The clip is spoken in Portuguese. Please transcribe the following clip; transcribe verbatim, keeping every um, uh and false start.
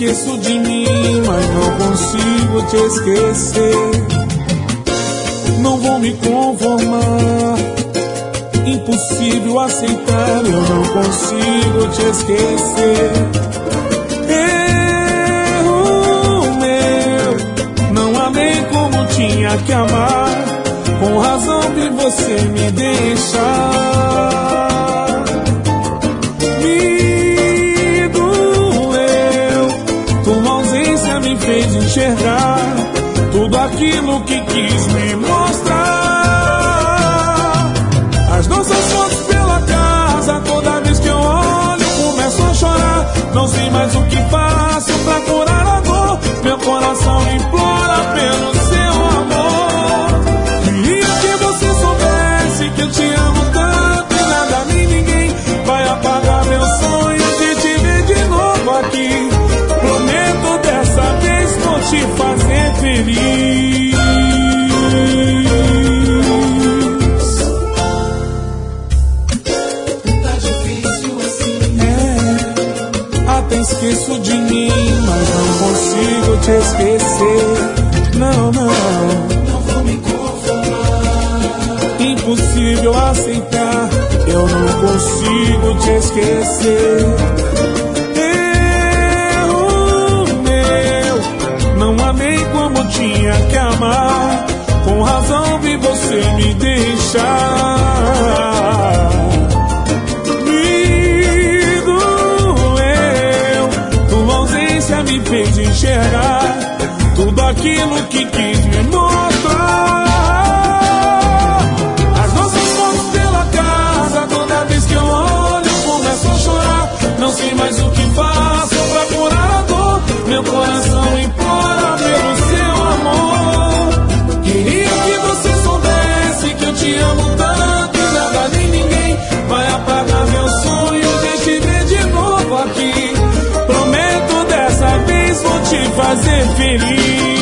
esqueço de mim, mas não consigo te esquecer. Não vou me conformar, impossível aceitar, eu não consigo te esquecer. Erro meu, não amei como tinha que amar, com razão de você me deixar. Me doeu, tua ausência me fez enxergar tudo aquilo que quis me mostrar. As nossas fotos pela casa, toda vez que eu olho começo a chorar. Não sei mais o que faço pra curar a dor, meu coração implora pelo seu amor. Queria que você soubesse que eu te amo tanto, e nada nem ninguém vai apagar meu sonho de te ver de novo aqui. Prometo dessa vez vou te fazer feliz. Tá difícil assim. É, até esqueço de mim, mas não consigo te esquecer. Não, não, Não vou me conformar. impossível aceitar, eu não consigo te esquecer. Não amei como tinha que amar, com razão vi você me deixar. Me doeu, tua ausência me fez enxergar tudo aquilo que quis me mostrar. As nossas fotos pela casa, toda vez que eu olho começo a chorar. Não sei mais o que faço pra curar a dor, meu coração implora pelo seu amor. Queria que você soubesse que eu te amo tanto, e nada nem ninguém vai apagar meu sonho de te ver de novo aqui. Prometo dessa vez vou te fazer feliz.